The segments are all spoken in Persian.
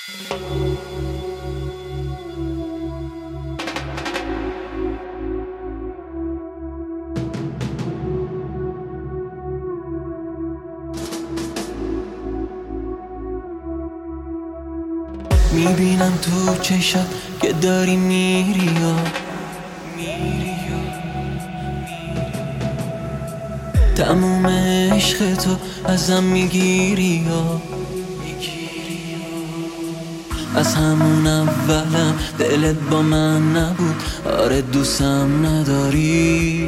میبینم تو چشات که داری میری یا تموم عشق تو ازم میگیری یا از همون اولم دلت با من نبود. آره دوستم نداری.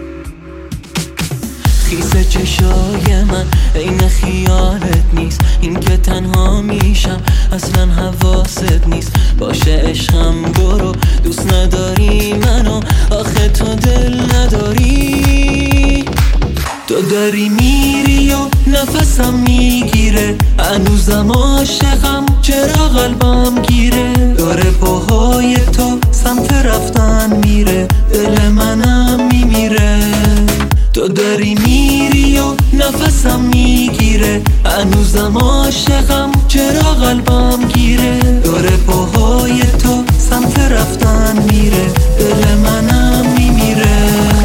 خیس چشای من عین خیالت نیست. این که تنها میشم اصلا حواست نیست. باشه عشقم برو، دوست نداری منو، آخه تو دل نداری. تو داری میری و نفسم میگیره، هنوزم عاشقم چرا قلبم گیره. داره پاهای تو سمت رفتن میره، دل منم میمیره. تو داری میری و نفسم میگیره، هنوزم عاشقم چرا قلبم گیره. داره پاهای تو سمت رفتن میره، دل منم میمیره.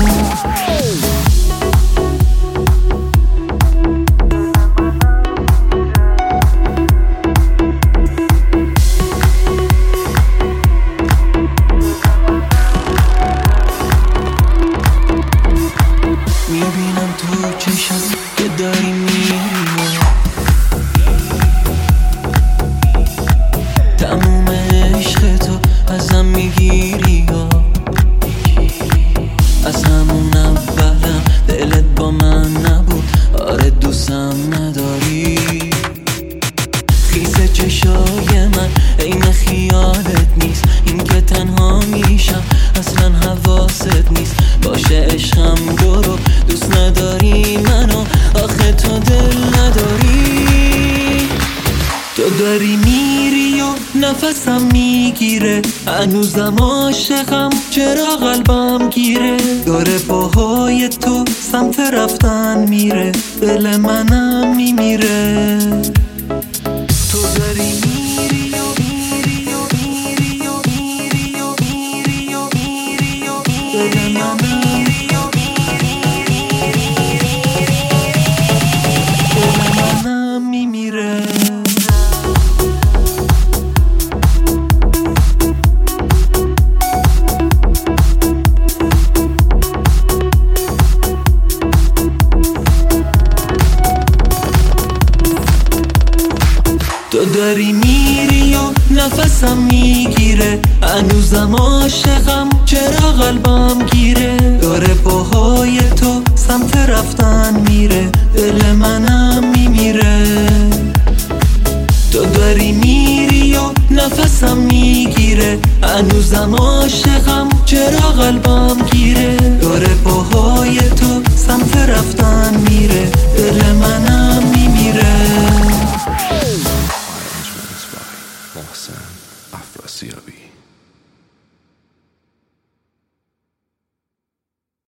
میبینم تو چشم که داری میری، تموم عشق تو ازم میگیری. از همون اولم دلت با من نبود. آره دوستم نداری. خیس چشای من عین خیالت نیست. این که تنها میشم اصلا حواست نیست. باشه عشقم برو، دوست نداری منو، آخه تو دل نداری. تو داری میری و نفسم میگیره، هنوزم عاشقم چرا قلبم گیره. داره پاهای تو سمت رفتن میره، دل منم میمیره. تو داری میری و میری و میری و میری و میری و میری و دل منم میری و دل منم میمیره. تو داری میری و نفسم میگیره، هنوزم عاشقم چرا قلبم گیره. داره پاهای تو سمت رفتن میره، دل منم میمیره. تو داری میری و نفسم میگیره، هنوزم عاشقم چرا قلبم گیره. داره پاهای تو سمت رفتن میره، دل منم